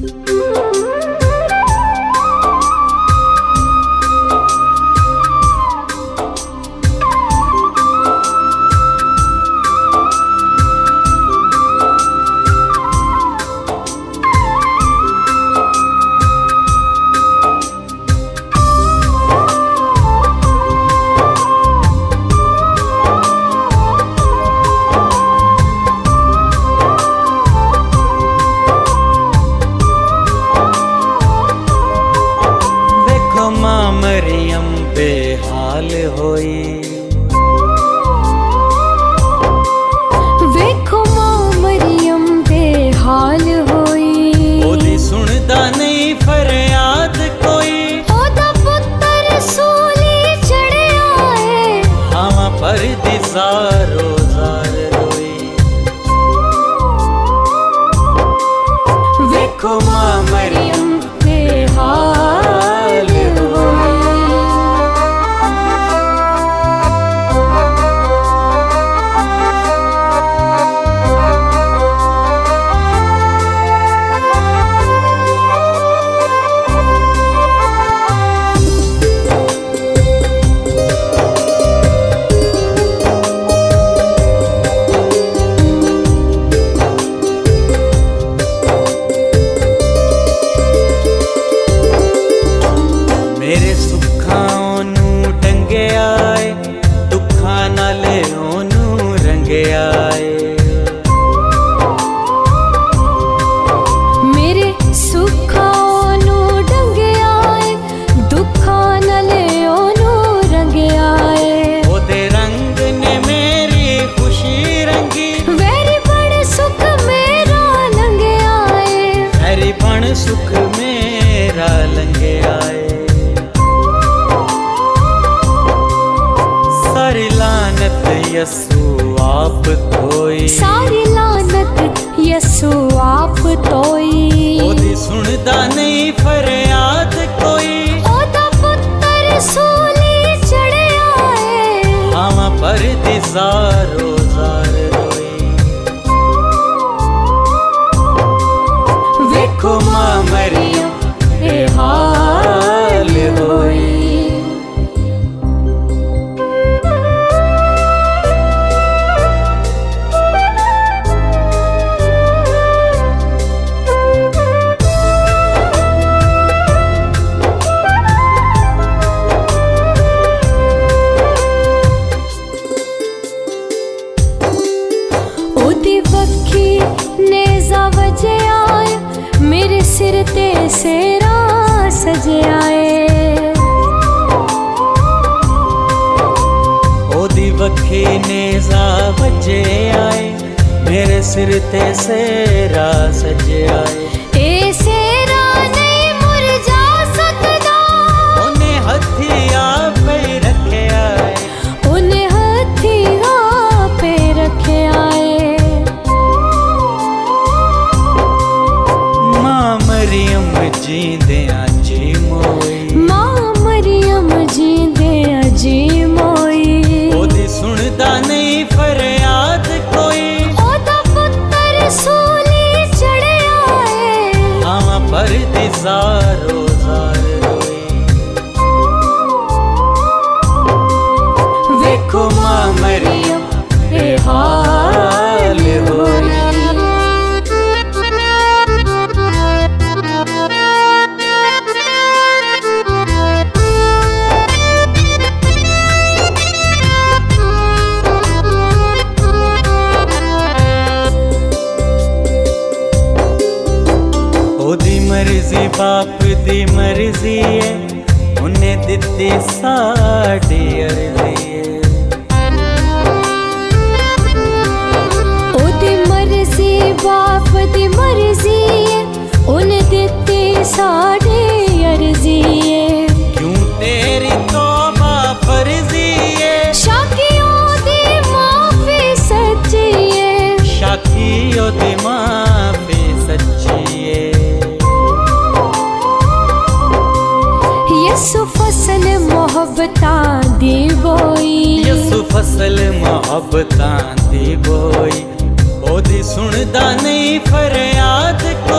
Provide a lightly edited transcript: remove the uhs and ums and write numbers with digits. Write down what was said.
मरियम बेहाल होई, वेखो मां मरियम बेहाल होई। ओदी सुनदा नहीं फरियाद कोई, ओदा पुत्तर सूली चढ़िया है। हां पर दिसारो जार रोई। वेखो मां मरियम बेहाल मेरे सुखां नू टंगे आए, दुखा नाले ओनू रंगे आए। मेरे सुखां नू डंगे आए, दुखा नाले ओनू रंगे आए। ओदे रंग ने मेरी खुशी रंगी, वैरी बड़ सुख मेरा लंघे आए। वैरी बड़ सुख मेरा लंघे आए। सारी लानत यसु आप धोई, सारी लानत यसु आप तोई। ओदी सुनदा नहीं फरियाद कोई, ओदा पुत्तर सूली चढ़िया है। हां पर दिसारो जार रोई। वेखो मां मरियम बेहाल होई। ओदी वक्खी नेज़ा वजे आए, मेरे सिर ते सेरा सजे आए। ओदी वक्खी नेज़ा वजे आए, मेरे सिर ते सेरा सजे आए। ए सेरा नहीं मुरझा सकदा, ओने हथी आपे रखे आए। ओने हथी आपे रखे आए। मां मरियम जींदियां जी मोई, मां मरियम जींदियां जी मोई। ओदी सुनदा नहीं फरियाद कोई, ओदा पुत्तर सूली चढ़िया है। हां पर दिसारो जार रोई। वेखो मां मरियम बेहाल होई। ओदी मर्जी बाप दी मर्जी है, उन्हें दित्ती साड़ी अर्जी है। ओदी मर्जी बाप दी मर्जी है, उन्हें दित्ती साढ़े अर्जी है। क्यों तेरी तौबा फर्जी है, शाकियों दी माफी सच्ची है। शाकियों दी माफी सच्ची है। यसु फसल मोहब्बतां दी बोई, यसु फसल मोहब्बतां दी बोई। ओदी सुनदा नहीं फरियाद